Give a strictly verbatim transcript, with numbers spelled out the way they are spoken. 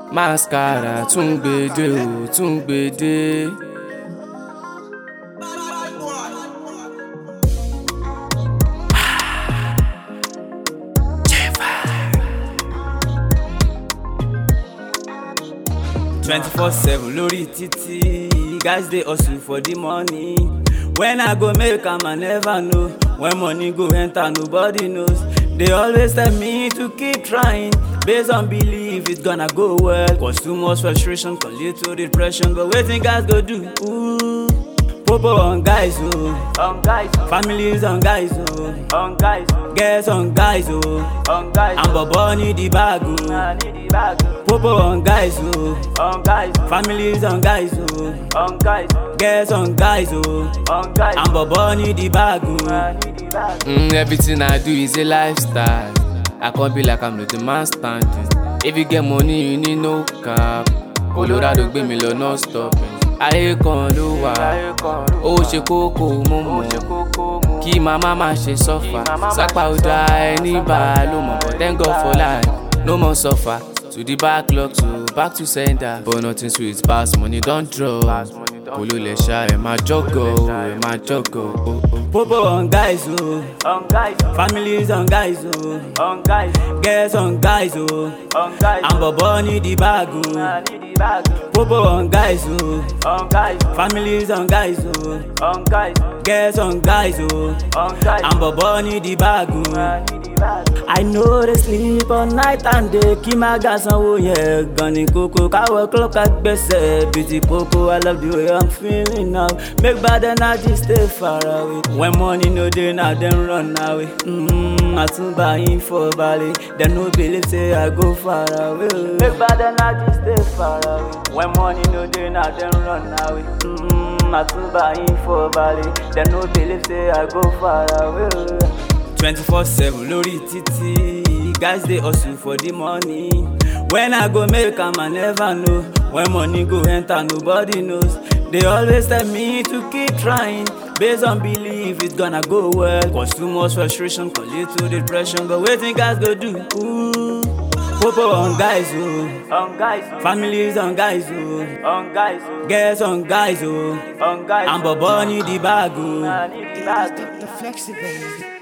Mascara tún gbèdé o, tún gbèdé. twenty-four seven lórí títì, guys dey hustle for the money. When I go make am I never know, when money go enter nobody knows. They always tell me to keep trying, based on belief it's gonna go well. Cause too much frustration can lead to depression, but wetin guys go do? Ooh. Popo on guys oh, on guys oh. Families on guys oh, on guys oh. Girls on guys oh, on guys oh. And Bobo need the bag oh, nah, need the bag oh. Popo on guys oh, on guys oh. Families on guys oh, on guys oh. Girls on guys oh, on guys oh. And Bobo need the bag oh, nah, need the bag oh. Mm, everything I do is a lifestyle. I can't be like I'm not the man standing. If you get money you need no cap. Colorado gbé mi lọ no stopping. Ayé kan ló wà, ó ṣe kókó mú mọ́, kí màmá má ṣe suffer. Sápá ó dá ẹni bá ló mọ̀, but thank God for life, no more suffer. To the backlog, so back to sender. But nothing sweet pass money don't drop. Polo lè ṣá ẹ̀ máa jọ́gọ̀, ẹ̀ máa jọ́gọ̀. Popo on guys oh, on guys oh. Families on guys oh, on guys oh. Girls on guys oh, on guys oh. And Bobo need the bag oh, nah, need the bag oh. Popo on guys oh, on guys oh. Families on guys oh, on guys oh. Girls on guys oh, on guys oh. And Bobo need the bag oh, nah, need the bag oh. I know they sleep all night and day. Kí má ga sanwó yẹn gan ni kókó. Káwọ́ clock àgbẹ̀sẹ̀ beauty popo. I love the way I'm feeling now. Make bad energy stay far away. When money no dey now dem run away. Mm-hmm, I tún bá yín for balẹ̀. Dem no believe say I go far away. Make bad energy stay far away. When money no dey now dem run away. Mm-hmm, I tún bá yín for balẹ̀. Dem no believe say I go far away. twenty-four seven lórí títì, guys dey hustle for the money. When I go make am I never know, when money go enter nobody knows. They always tell me to keep trying, based on belief it's gonna go well. Cause too much frustration can lead to depression, but wetin guys go do? Ooh. Popo on guys oh, on guys oh. Families on guys oh, on guys oh. Girls on guys oh, on guys oh. And Bobo need the bag oh, nah, need the bag oh. The flexible.